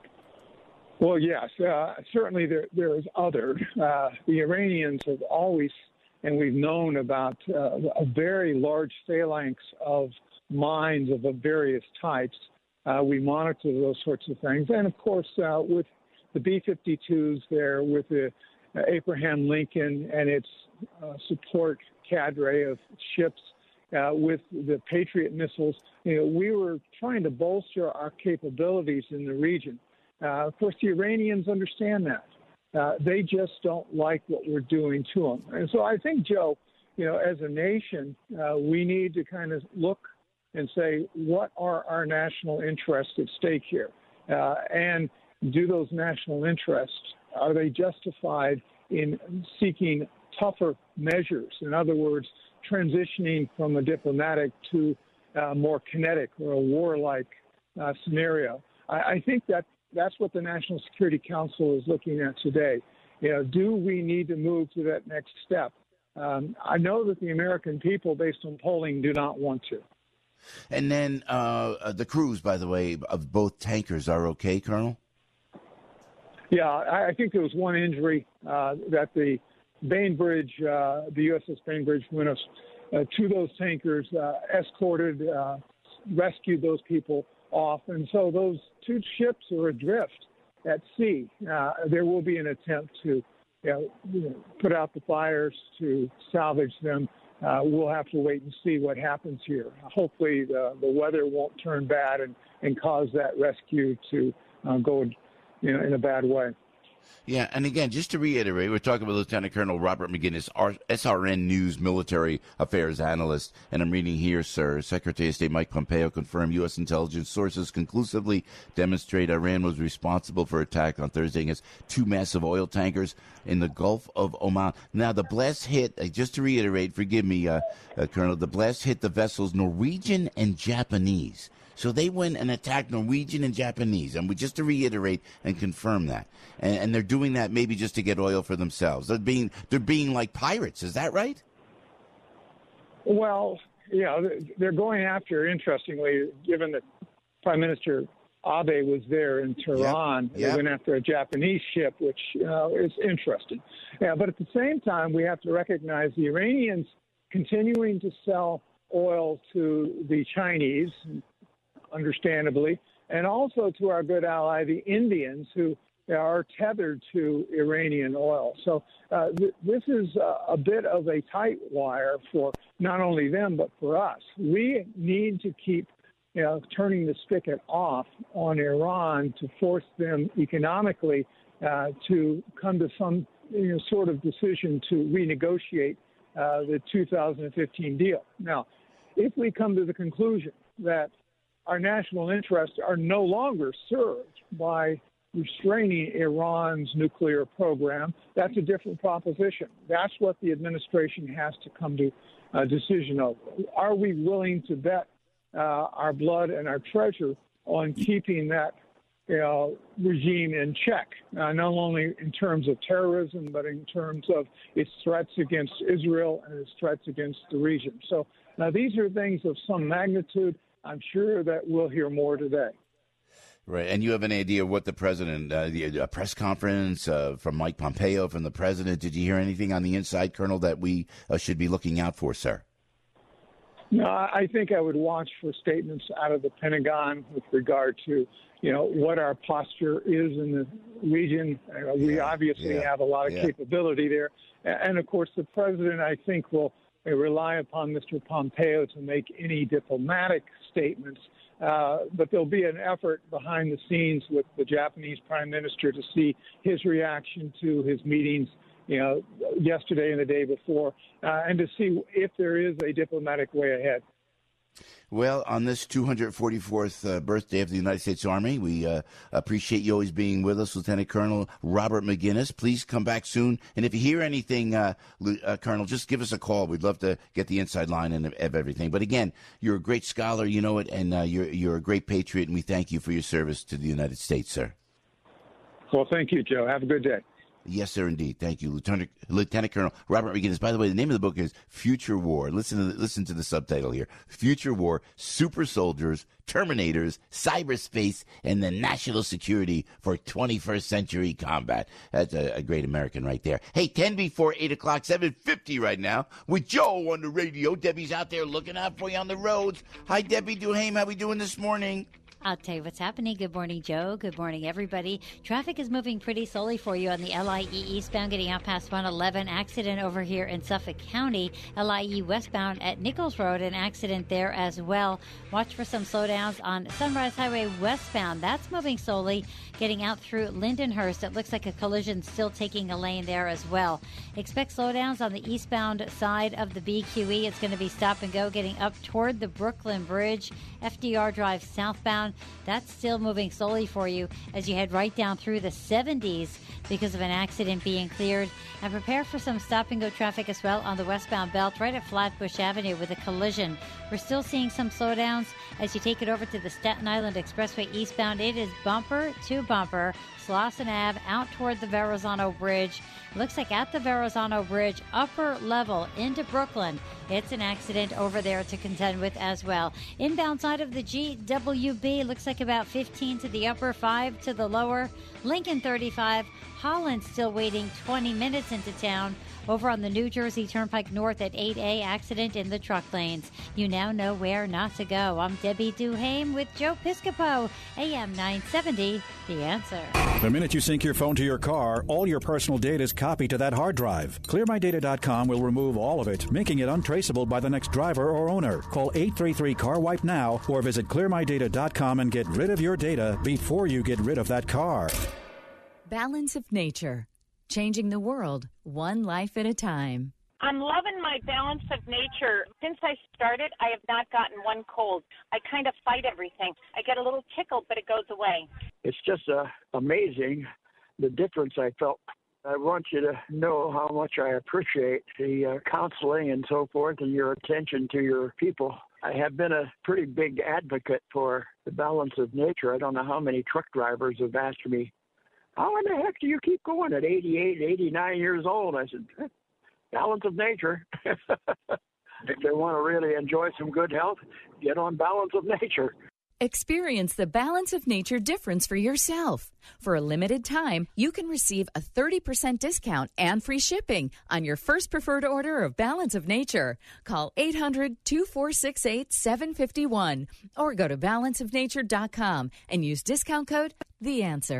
Well, yes, certainly there is other. The Iranians have always, and we've known about a very large phalanx of mines of various types. We monitor those sorts of things, and of course, with the B-52s there, with the Abraham Lincoln and its support cadre of ships, with the Patriot missiles, we were trying to bolster our capabilities in the region. Of course, the Iranians understand that. They just don't like what we're doing to them. And so I think, Joe, as a nation, we need to kind of look and say, what are our national interests at stake here? And do those national interests, are they justified in seeking tougher measures? In other words, transitioning from a diplomatic to more kinetic or a warlike scenario. I think that's what the National Security Council is looking at today. Do we need to move to that next step? I know that the American people, based on polling, do not want to. And then the crews, by the way, of both tankers are okay, Colonel? Yeah, I think there was one injury that the Bainbridge, the USS Bainbridge, went to those tankers, escorted, rescued those people off. And so those two ships are adrift at sea. There will be an attempt to put out the fires, to salvage them. We'll have to wait and see what happens here. Hopefully the weather won't turn bad and cause that rescue to go in a bad way. Yeah, and again, just to reiterate, we're talking about Lieutenant Colonel Robert McGinnis, our SRN News military affairs analyst, and I'm reading here, sir, Secretary of State Mike Pompeo confirmed U.S. intelligence sources conclusively demonstrate Iran was responsible for attack on Thursday against two massive oil tankers in the Gulf of Oman. Now, the blast hit, just to reiterate, forgive me, Colonel, the blast hit the vessels Norwegian and Japanese. So they went and attacked Norwegian and Japanese, and just to reiterate and confirm that, and they're doing that maybe just to get oil for themselves. They're being like pirates. Is that right? Well, they're going after. Interestingly, given that Prime Minister Abe was there in Tehran, they went after a Japanese ship, which is interesting. Yeah, but at the same time, we have to recognize the Iranians continuing to sell oil to the Chinese, understandably, and also to our good ally, the Indians, who are tethered to Iranian oil. So this is a bit of a tight wire for not only them, but for us. We need to keep turning the spigot off on Iran to force them economically to come to some sort of decision to renegotiate the 2015 deal. Now, if we come to the conclusion that our national interests are no longer served by restraining Iran's nuclear program, that's a different proposition. That's what the administration has to come to a decision of. Are we willing to bet our blood and our treasure on keeping that regime in check, not only in terms of terrorism, but in terms of its threats against Israel and its threats against the region? So now these are things of some magnitude. I'm sure that we'll hear more today. Right, and you have an idea of what the president, a press conference from Mike Pompeo, from the president. Did you hear anything on the inside, Colonel, that we should be looking out for, sir? No, I think I would watch for statements out of the Pentagon with regard to, what our posture is in the region. We obviously have a lot of capability there. And, of course, the president, I think, will rely upon Mr. Pompeo to make any diplomatic statements. But there'll be an effort behind the scenes with the Japanese prime minister to see his reaction to his meetings, yesterday and the day before, and to see if there is a diplomatic way ahead. Well, on this 244th birthday of the United States Army, we appreciate you always being with us, Lieutenant Colonel Robert McGinnis. Please come back soon. And if you hear anything, Colonel, just give us a call. We'd love to get the inside line of everything. But again, you're a great scholar, you know it, and you're a great patriot, and we thank you for your service to the United States, sir. Well, thank you, Joe. Have a good day. Yes, sir, indeed. Thank you, Lieutenant Colonel Robert McGinnis. By the way, the name of the book is Future War. Listen to the subtitle here. Future War, Super Soldiers, Terminators, Cyberspace, and the National Security for 21st Century Combat. That's a great American right there. Hey, 10 before 8 o'clock, 7:50 right now, with Joe on the radio. Debbie's out there looking out for you on the roads. Hi, Debbie Duhame. How we doing this morning? I'll tell you what's happening. Good morning, Joe. Good morning, everybody. Traffic is moving pretty slowly for you on the LIE eastbound, getting out past 111. Accident over here in Suffolk County. LIE westbound at Nichols Road, an accident there as well. Watch for some slowdowns on Sunrise Highway westbound. That's moving slowly, getting out through Lindenhurst. It looks like a collision still taking a lane there as well. Expect slowdowns on the eastbound side of the BQE. It's going to be stop and go, getting up toward the Brooklyn Bridge. FDR Drive southbound. That's still moving slowly for you as you head right down through the 70s because of an accident being cleared. And prepare for some stop-and-go traffic as well on the westbound belt right at Flatbush Avenue with a collision. We're still seeing some slowdowns as you take it over to the Staten Island Expressway eastbound. It is bumper to bumper, Slauson Ave out toward the Verrazano Bridge. Looks like at the Verrazano Bridge, upper level into Brooklyn. It's an accident over there to contend with as well. Inbound side of the GWB, looks like about 15 to the upper, 5 to the lower. Lincoln 35, Holland still waiting 20 minutes into town. Over on the New Jersey Turnpike North at 8A, accident in the truck lanes. You now know where not to go. I'm Debbie Duhame with Joe Piscopo, AM 970, The Answer. The minute you sync your phone to your car, all your personal data is copied to that hard drive. ClearMyData.com will remove all of it, making it untraceable by the next driver or owner. Call 833-CAR-WIPE now or visit ClearMyData.com and get rid of your data before you get rid of that car. Balance of Nature. Changing the world, one life at a time. I'm loving my Balance of Nature. Since I started, I have not gotten one cold. I kind of fight everything. I get a little tickled, but it goes away. It's just amazing the difference I felt. I want you to know how much I appreciate the counseling and so forth and your attention to your people. I have been a pretty big advocate for the Balance of Nature. I don't know how many truck drivers have asked me, how in the heck do you keep going at 88, 89 years old? I said, Balance of Nature. If they want to really enjoy some good health, get on Balance of Nature. Experience the Balance of Nature difference for yourself. For a limited time, you can receive a 30% discount and free shipping on your first preferred order of Balance of Nature. Call 800-2468-751 or go to balanceofnature.com and use discount code THEANSWER.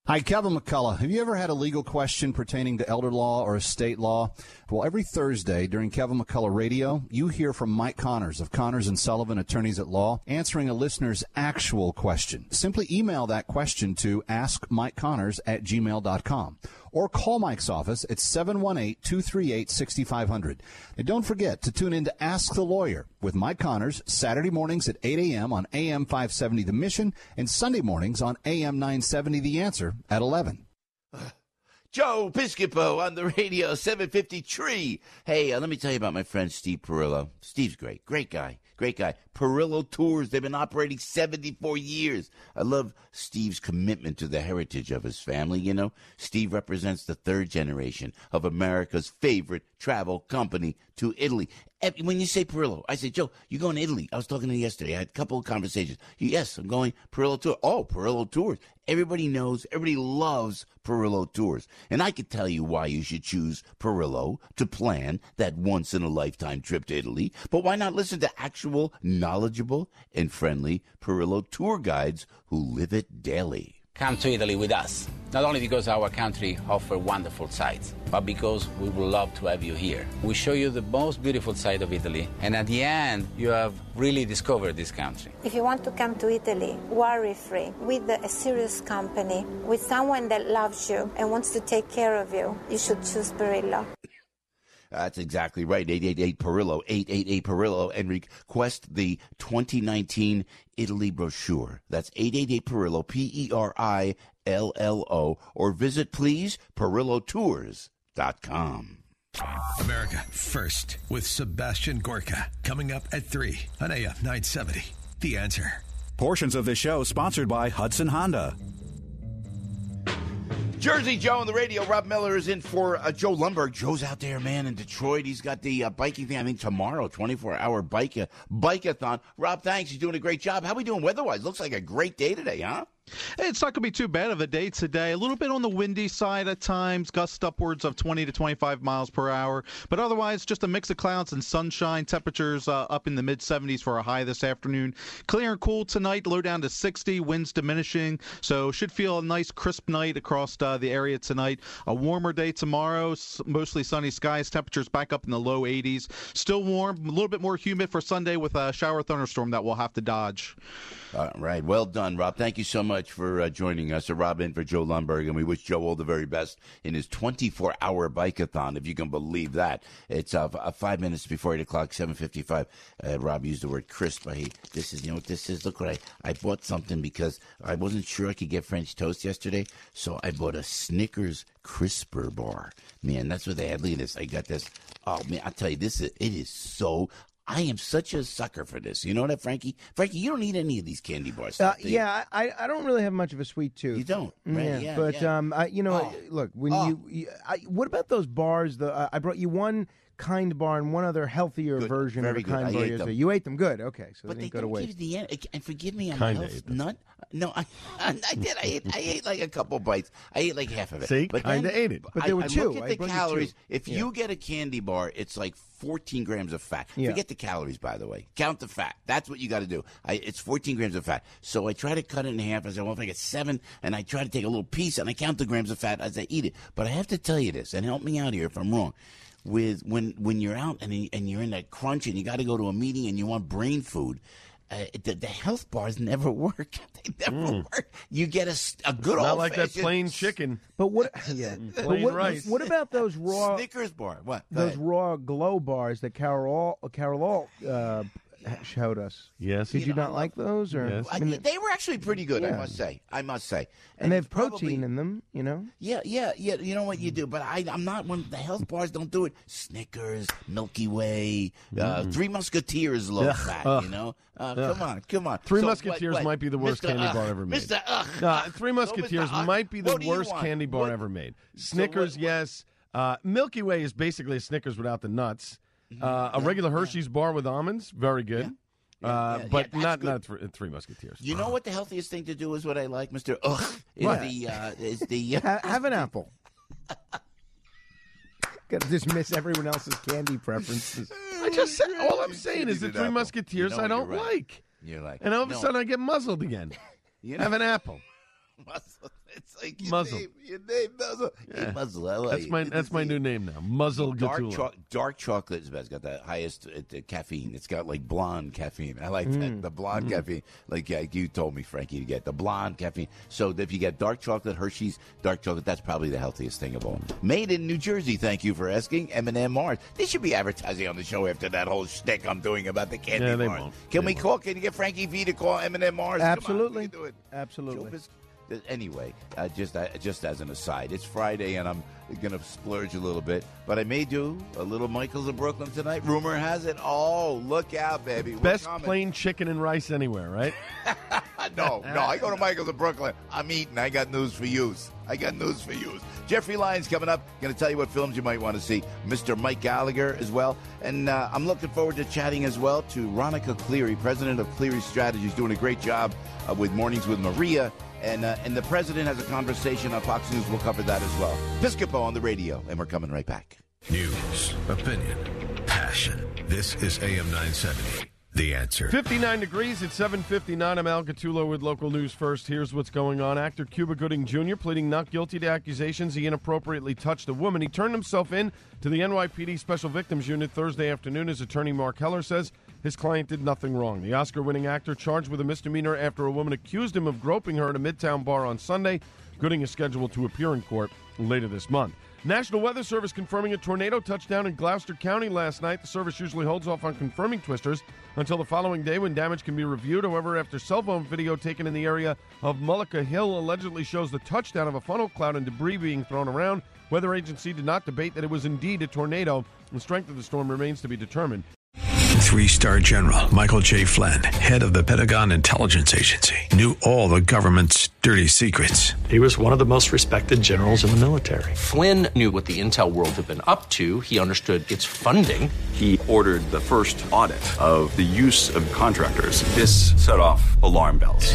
Hi, Kevin McCullough. Have you ever had a legal question pertaining to elder law or estate law? Well, every Thursday during Kevin McCullough Radio, you hear from Mike Connors of Connors & Sullivan Attorneys at Law, answering a listener's actual question. Simply email that question to askmikeconnors@gmail.com or call Mike's office at 718-238-6500. And don't forget to tune in to Ask the Lawyer with Mike Connors Saturday mornings at 8 a.m. on AM 570 The Mission and Sunday mornings on AM 970 The Answer at 11. Joe Piscopo on the radio, 750 Tree. Hey, let me tell you about my friend Steve Perillo. Steve's great. Great guy. Perillo Tours. They've been operating 74 years. I love Steve's commitment to the heritage of his family. You know, Steve represents the third generation of America's favorite travel company to Italy. When you say Perillo, I say, Joe, you going to Italy? I was talking to him yesterday. I had a couple of conversations. Yes, I'm going Perillo Tour. Oh, Perillo Tours. Everybody knows, everybody loves Perillo Tours. And I could tell you why you should choose Perillo to plan that once-in-a-lifetime trip to Italy. But why not listen to actual, knowledgeable, and friendly Perillo tour guides who live it daily? Come to Italy with us, not only because our country offers wonderful sights, but because we would love to have you here. We show you the most beautiful side of Italy, and at the end, you have really discovered this country. If you want to come to Italy, worry-free, with a serious company, with someone that loves you and wants to take care of you, you should choose Perillo. That's exactly right. 888-PERILLO, 888-PERILLO, and request the 2019 Italy brochure. That's 888-PERILLO, Perillo, or visit, please, PerilloTours.com. America First with Sebastian Gorka, coming up at 3 on AM 970. The Answer. Portions of this show sponsored by Hudson Honda. Jersey Joe on the radio. Rob Miller is in for Joe Lundberg. Joe's out there, man, in Detroit. He's got the biking thing, I think, tomorrow, 24-hour bike-a-thon. Rob, thanks. He's doing a great job. How are we doing weather-wise? Looks like a great day today, huh? It's not going to be too bad of a day today. A little bit on the windy side at times, gusts upwards of 20 to 25 miles per hour. But otherwise, just a mix of clouds and sunshine. Temperatures up in the mid-70s for a high this afternoon. Clear and cool tonight, low down to 60, winds diminishing. So should feel a nice crisp night across the area tonight. A warmer day tomorrow, mostly sunny skies. Temperatures back up in the low 80s. Still warm, a little bit more humid for Sunday with a shower thunderstorm that we'll have to dodge. All right. Well done, Rob. Thank you so much for joining us. Rob in for Joe Lundberg, and we wish Joe all the very best in his 24-hour bike-a-thon, if you can believe that. It's 5 minutes before 8 o'clock, 7:55. Rob used the word crisp. This is, you know what this is? Look what I bought something because I wasn't sure I could get French toast yesterday, so I bought a Snickers Crisper bar. Man, that's what they had. Look at this. I got this. Oh, man, I'll tell you, it is so... I am such a sucker for this. You know that, Frankie? Frankie, you don't eat any of these candy bars. Yeah, I don't really have much of a sweet tooth. You don't, right? Yeah, but look, when what about those bars? I brought you one Kind bar and one other healthier version of a Kind bar yesterday. You ate them good, okay? So but they didn't go to waste. And forgive me, I'm a health nut. No, I did. I ate like a couple bites. I ate like half of it. See, kind of ate it. But there were two. Look at the calories. If you get a candy bar, it's like 14 grams of fat. Yeah. Forget the calories, by the way. Count the fat. That's what you got to do. It's 14 grams of fat. So I try to cut it in half. I say, well, if I get 7, and I try to take a little piece, and I count the grams of fat as I eat it. But I have to tell you this, and help me out here if I'm wrong. With when you're out and you're in that crunch and you got to go to a meeting and you want brain food, the health bars never work. They never work. You get a good old not like that plain chicken. But what? Yeah, plain rice. What about those raw Snickers bar? What? Those raw glow bars that Carol showed us. Yes. Did you not like those? Or yes. They were actually pretty good. Yeah. I must say. And they have protein in them, you know. Yeah. You know what you do, but I'm not one. The health bars don't do it. Snickers, Milky Way, Three Musketeers, low fat. You know. Come on. Three Musketeers might be the worst candy bar ever made. Three Musketeers might be the worst candy bar ever made. Snickers, yes. Milky Way is basically a Snickers without the nuts. A regular Hershey's bar with almonds, very good. But not Three Musketeers. You know what the healthiest thing to do is what I like, Mr. Is the have an apple. Got to dismiss everyone else's candy preferences. I just said all I'm saying is the Three Musketeers I don't like. You're like, and all of a sudden I get muzzled again. Have an apple. Muzzle. It's like Muzzle. Your name Muzzle. Yeah. Hey, Muzzle. I like That's my new name now. Muzzle Gattulo. Dark chocolate is best. It's got the highest caffeine. It's got like blonde caffeine. I like that. The blonde caffeine. Like you told me, Frankie, to get the blonde caffeine. So if you get dark chocolate, Hershey's dark chocolate, that's probably the healthiest thing of all. Made in New Jersey. Thank you for asking. M&M Mars. They should be advertising on the show after that whole shtick I'm doing about the candy they Mars. won't. Can you get Frankie V to call M&M Mars? Absolutely. Come on, we can do it. Absolutely. Anyway, just as an aside, it's Friday and I'm going to splurge a little bit, but I may do a little Michael's of Brooklyn tonight. Rumor has it. Oh, look out, baby. Best plain chicken and rice anywhere, right? No, I go to Michael's of Brooklyn. I'm eating. I got news for you. Jeffrey Lyons coming up. Going to tell you what films you might want to see. Mr. Mike Gallagher as well. And I'm looking forward to chatting as well to Ronica Cleary, president of Cleary Strategies, doing a great job with Mornings with Maria. And the president has a conversation on Fox News. We'll cover that as well. Piscopo on the radio, and we're coming right back. News, opinion, passion. This is AM 970. The Answer. 59 degrees at 7:59. I'm Al Gattulo with local news first. Here's what's going on. Actor Cuba Gooding Jr. pleading not guilty to accusations he inappropriately touched a woman. He turned himself in to the NYPD Special Victims Unit Thursday afternoon. His attorney Mark Heller says his client did nothing wrong. The Oscar-winning actor charged with a misdemeanor after a woman accused him of groping her at a Midtown bar on Sunday. Gooding is scheduled to appear in court later this month. National Weather Service confirming a tornado touchdown in Gloucester County last night. The service usually holds off on confirming twisters until the following day when damage can be reviewed. However, after cell phone video taken in the area of Mullica Hill allegedly shows the touchdown of a funnel cloud and debris being thrown around, weather agency did not debate that it was indeed a tornado. The strength of the storm remains to be determined. 3-star General Michael J. Flynn, head of the Pentagon Intelligence Agency, knew all the government's dirty secrets. He was one of the most respected generals in the military. Flynn knew what the intel world had been up to. He understood its funding. He ordered the first audit of the use of contractors. This set off alarm bells.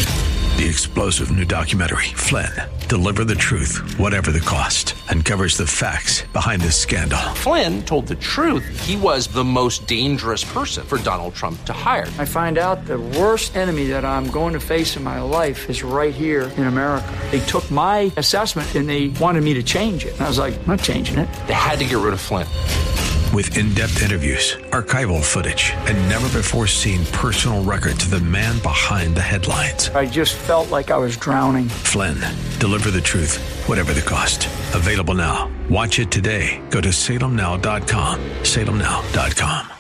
The explosive new documentary, Flynn, Deliver the Truth, Whatever the Cost, uncovers the facts behind this scandal. Flynn told the truth. He was the most dangerous person for Donald Trump to hire. I find out the worst enemy that I'm going to face in my life is right here in America. They took my assessment and they wanted me to change it. And I was like, I'm not changing it. They had to get rid of Flynn. With in-depth interviews, archival footage, and never-before-seen personal records of the man behind the headlines. I just felt like I was drowning. Flynn, Deliver the Truth, Whatever the Cost. Available now. Watch it today. Go to salemnow.com. salemnow.com.